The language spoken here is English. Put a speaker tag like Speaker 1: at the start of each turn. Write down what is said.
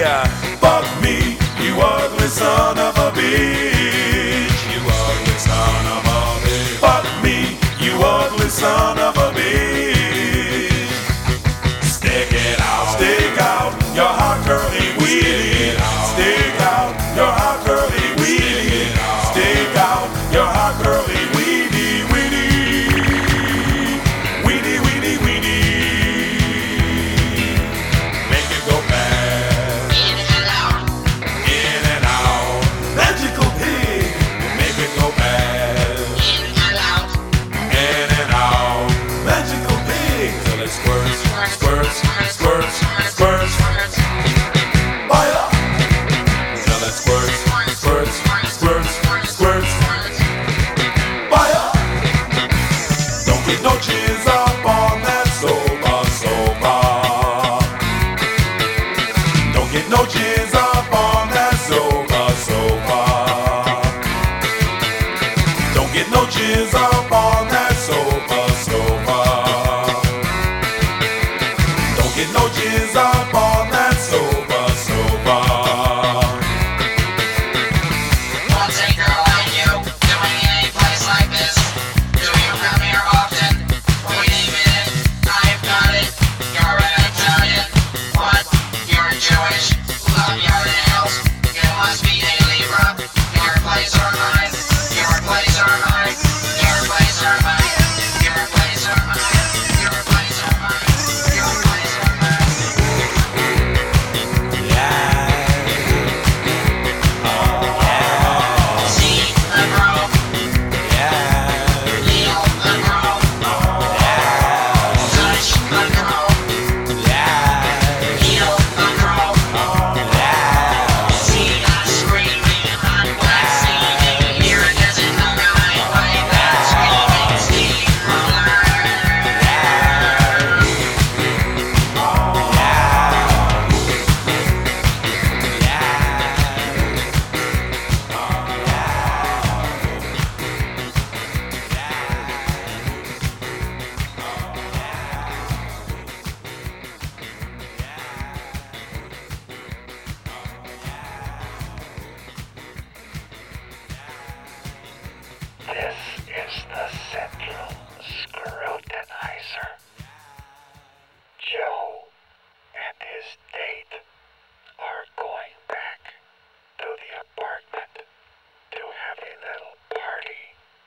Speaker 1: Fuck me, you ugly son of a bitch. You ugly son of a bitch. Fuck me, you ugly son of a bitch. Stick out your hot curly wheelie. Stick out your hot curly wheelie. Stick out your hot curly wheelie, wheelie, wheelie, wheelie, wheelie. Make it go fast. In and out. Magical pig. Make it go fast. In and out. Magical pig. Till it squirts, squirts, squirts, squirts. Fire. Till it squirts.